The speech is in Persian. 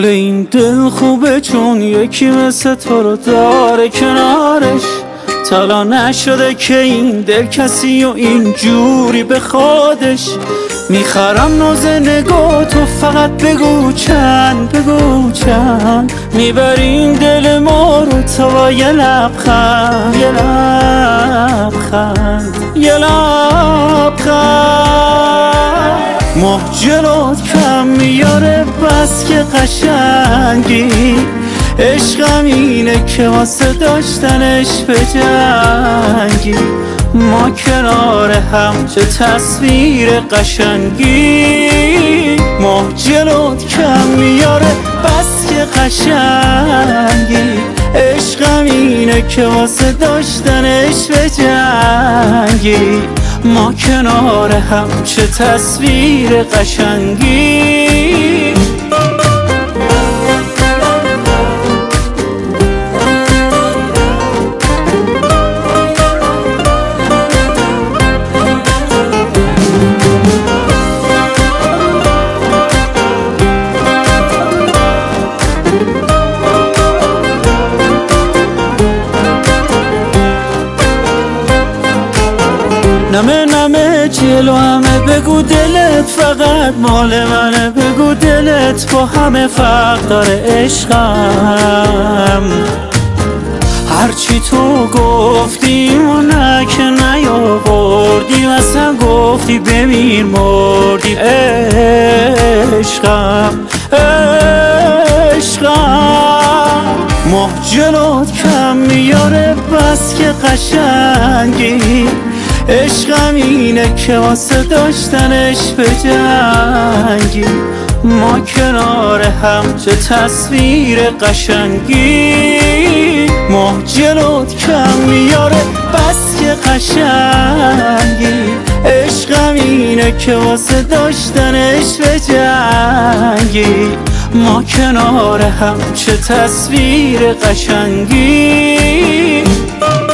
حال این دل خوبه چون یکی مثل تو رو داره کنارش. تا نشده که این دل کسی و این جوری به خودش. میخرم ناز نگاه تو، فقط بگو چند، بگو چند. میبرین دل ما رو تا با یه لبخند، یه لبخند، یه لبخند. ماه جلوت کم میاره بس که قشنگی. عشقم اینه که واسه داشتنش به جنگی. ما کنار هم چه تصویر قشنگی. ماه جلوت کم میاره بس که قشنگی. عشقم اینه که واسه داشتنش به جنگی. ما کنار هم چه تصویر قشنگی. نمه نمه جلو همه بگو دلت فقط مال منه. بگو دلت با همه فرق داره عشقم. هرچی تو گفتی و نه که نیاوردی. اصلا گفتی بمیر مردی عشقم، عشقم. ماه جلوت کم میاره بس که قشنگی. عشقم اینه که واسه داشتنش به جنگی. ما کنار هم چه تصویر قشنگی. ماه جلوت کم میاره بس که قشنگی. عشقم اینه که واسه داشتنش به جنگی. ما کنار هم چه تصویر قشنگی.